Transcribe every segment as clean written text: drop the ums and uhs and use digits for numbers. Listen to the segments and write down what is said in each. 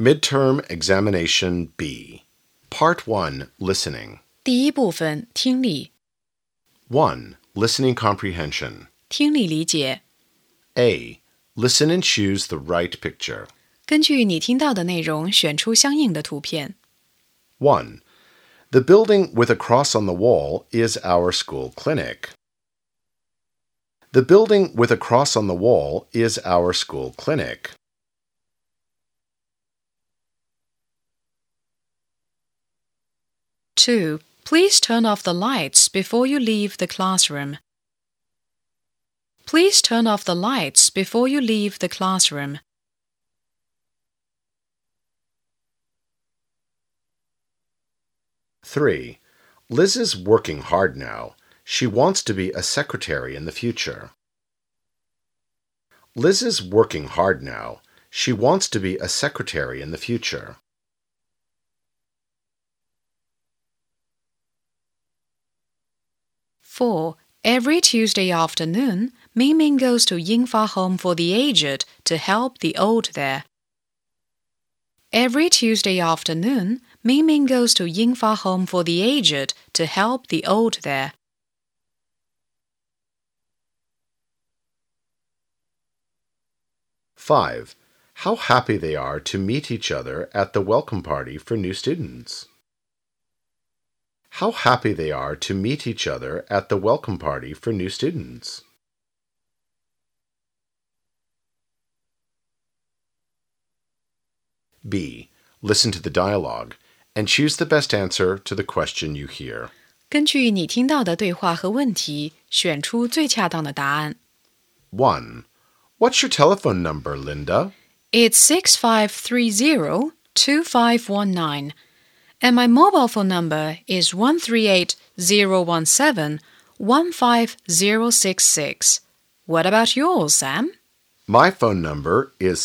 Midterm Examination B. Part 1. Listening. 第一部分听力， 1. Listening Comprehension. 听力理解。 A. Listen and choose the right picture. 根据你听到的内容，选出相应的图片。 1. The building with a cross on the wall is our school clinic. The building with a cross on the wall is our school clinic. 2. Please turn off the lights before you leave the classroom. Please turn off the lights before you leave the classroom. 3. Liz is working hard now. She wants to be a secretary in the future. Liz is working hard now. She wants to be a secretary in the future. 4. Every Tuesday afternoon, Mingming goes to Yingfa Home for the Aged to help the old there. Every Tuesday afternoon, Mingming goes to Yingfa Home for the Aged to help the old there. 5. How happy they are to meet each other at the welcome party for new students. How happy they are to meet each other at the welcome party for new students. B. Listen to the dialogue and choose the best answer to the question you hear. 根据你听到的对话和问题，选出最恰当的答案。 1. What's your telephone number, Linda? It's 6530-2519. And my mobile phone number is 138-017-15066. What about yours, Sam? My phone number is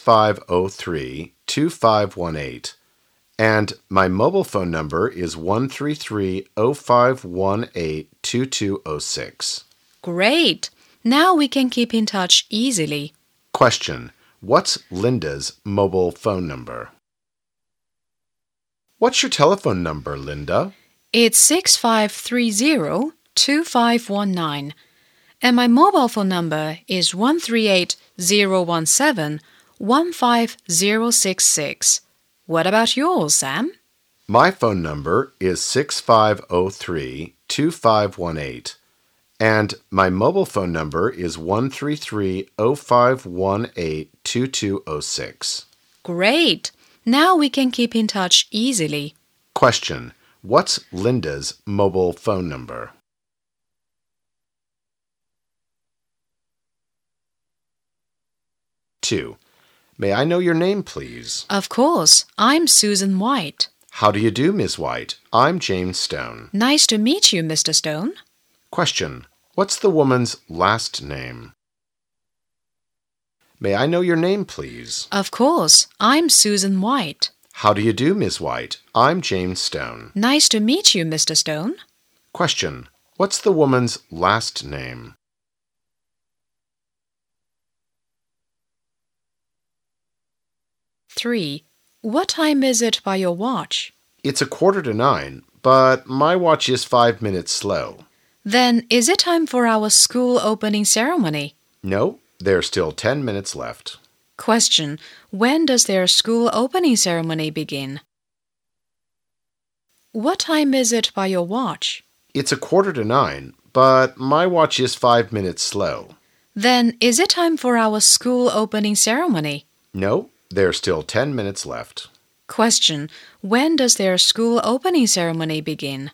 6503-2518. And my mobile phone number is 133-0518-2206. Great! Now we can keep in touch easily. Question. What's Linda's mobile phone number? What's your telephone number, Linda? It's 6530-2519. And my mobile phone number is 138-017-15066. What about yours, Sam? My phone number is 6503-2518. And my mobile phone number is 133-0518-2206. Great! Now we can keep in touch easily. Question. What's Linda's mobile phone number? Two. May I know your name, please? Of course. I'm Susan White. How do you do, Miss White? I'm James Stone. Nice to meet you, Mr. Stone. Question. What's the woman's last name? May I know your name, please? Of course. I'm Susan White. How do you do, Miss White? I'm James Stone. Nice to meet you, Mr. Stone. Question. What's the woman's last name? Three. What time is it by your watch? It's 8:45, but my watch is 5 minutes slow. Then is it time for our school opening ceremony? No, there's still 10 minutes left. Question. When does their school opening ceremony begin? What time is it by your watch? It's 8:45, but my watch is 5 minutes slow. Then is it time for our school opening ceremony? No, there's still 10 minutes left. Question. When does their school opening ceremony begin?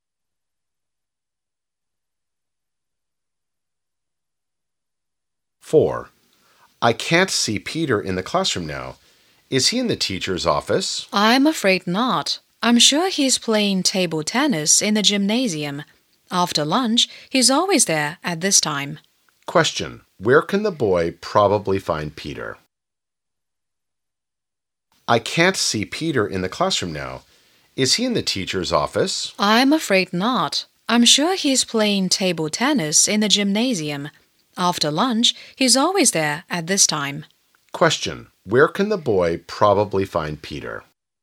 4. I can't see Peter in the classroom now. Is he in the teacher's office? I'm afraid not. I'm sure he's playing table tennis in the gymnasium. After lunch, he's always there at this time. Question. Where can the boy probably find Peter? I can't see Peter in the classroom now. Is he in the teacher's office? I'm afraid not. I'm sure he's playing table tennis in the gymnasium. After lunch, he's always there at this time. Question. Where can the boy probably find Peter?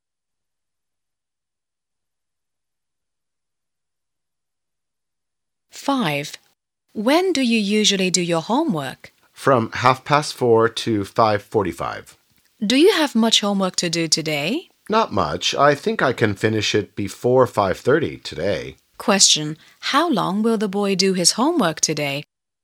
Five. When do you usually do your homework? From 4:30 to 5:45. Do you have much homework to do today? Not much. I think I can finish it before 5:30 today. Question. How long will the boy do his homework today?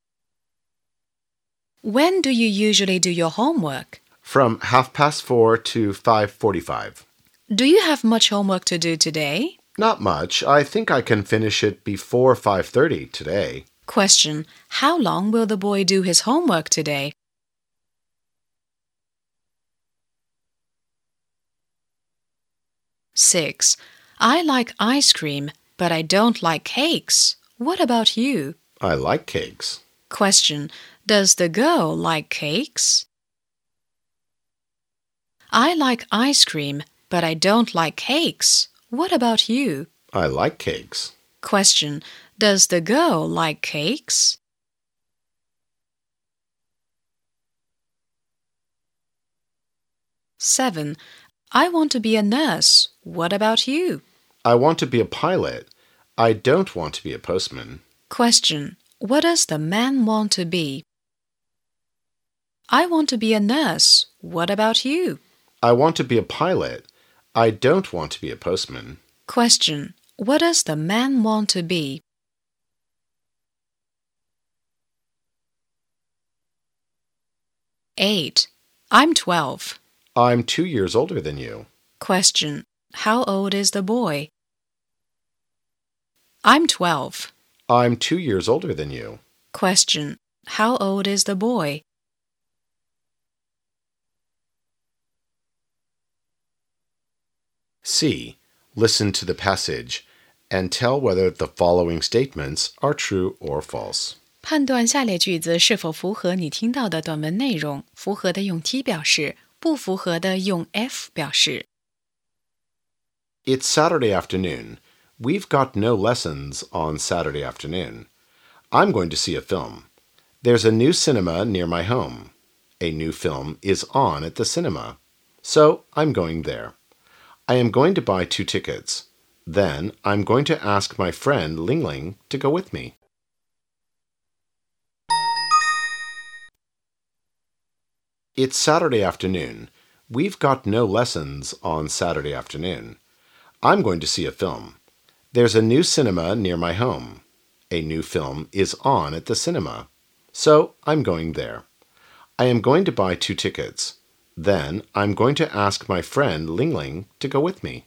When do you usually do your homework? From 4:30 to 5:45. Do you have much homework to do today? Not much. I think I can finish it before 5:30 today. Question. How long will the boy do his homework today? Six. I like ice cream, but I don't like cakes. What about you? I like cakes. Question. Does the girl like cakes? I like ice cream, but I don't like cakes. What about you? I like cakes. Question. Does the girl like cakes? Seven. I want to be a nurse. What about you? I want to be a pilot. I don't want to be a postman. Question. What does the man want to be? I want to be a nurse. What about you? I want to be a pilot. I don't want to be a postman. Question. What does the man want to be? Eight. I'm 12. I'm 2 years older than you. Question. How old is the boy? I'm 12. I'm 2 years older than you. Question. How old is the boy? C. Listen to the passage and tell whether the following statements are true or false. 判断下列句子是否符合你听到的短文内容，符合的用 T 表示，不符合的用 F 表示。 It's Saturday afternoon. We've got no lessons on Saturday afternoon. I'm going to see a film. There's a new cinema near my home. A new film is on at the cinema. So I'm going there. I am going to buy 2 tickets. Then I'm going to ask my friend Ling Ling to go with me. It's Saturday afternoon. We've got no lessons on Saturday afternoon. I'm going to see a film. There's a new cinema near my home. A new film is on at the cinema. So I'm going there. I am going to buy 2 tickets. Then I'm going to ask my friend Ling Ling to go with me.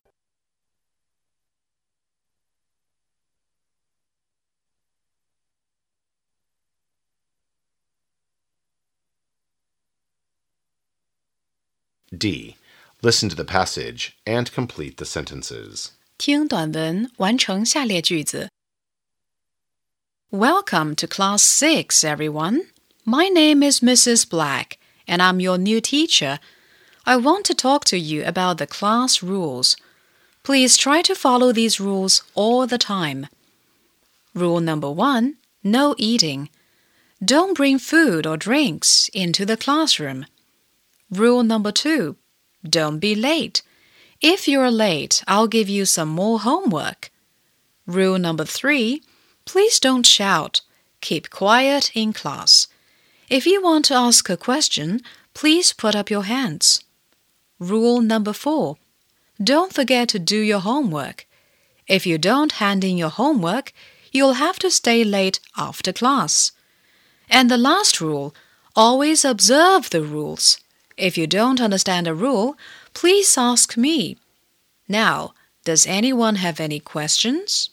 D. Listen to the passage and complete the sentences. 听短文，完成下列句子。Welcome to Class 6, everyone. My name is Mrs. Black, and I'm your new teacher. I want to talk to you about the class rules. Please try to follow these rules all the time. Rule number 1, no eating. Don't bring food or drinks into the classroom. Rule number 2, don't be late. If you're late, I'll give you some more homework. Rule number 3, please don't shout. Keep quiet in class. If you want to ask a question, please put up your hands. Rule number 4, don't forget to do your homework. If you don't hand in your homework, you'll have to stay late after class. And the last rule, always observe the rules. If you don't understand a rule, please ask me. Now, does anyone have any questions?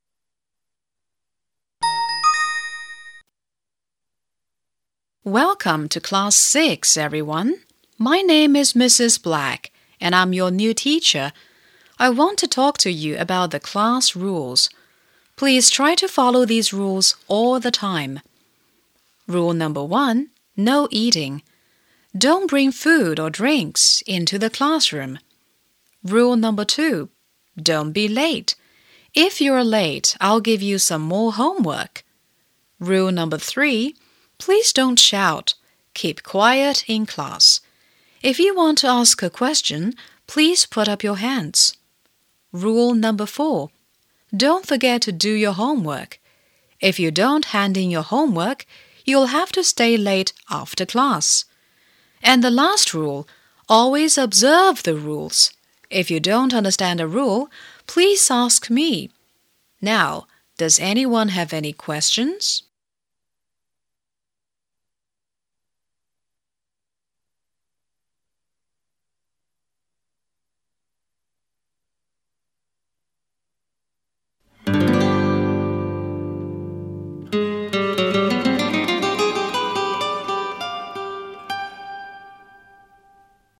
Welcome to Class 6, everyone. My name is Mrs. Black, and I'm your new teacher. I want to talk to you about the class rules. Please try to follow these rules all the time. Rule number 1, no eating. Don't bring food or drinks into the classroom. Rule number 2, don't be late. If you're late, I'll give you some more homework. Rule number 3, please don't shout. Keep quiet in class. If you want to ask a question, please put up your hands. Rule number 4. Don't forget to do your homework. If you don't hand in your homework, you'll have to stay late after class. And the last rule, always observe the rules. If you don't understand a rule, please ask me. Now, does anyone have any questions?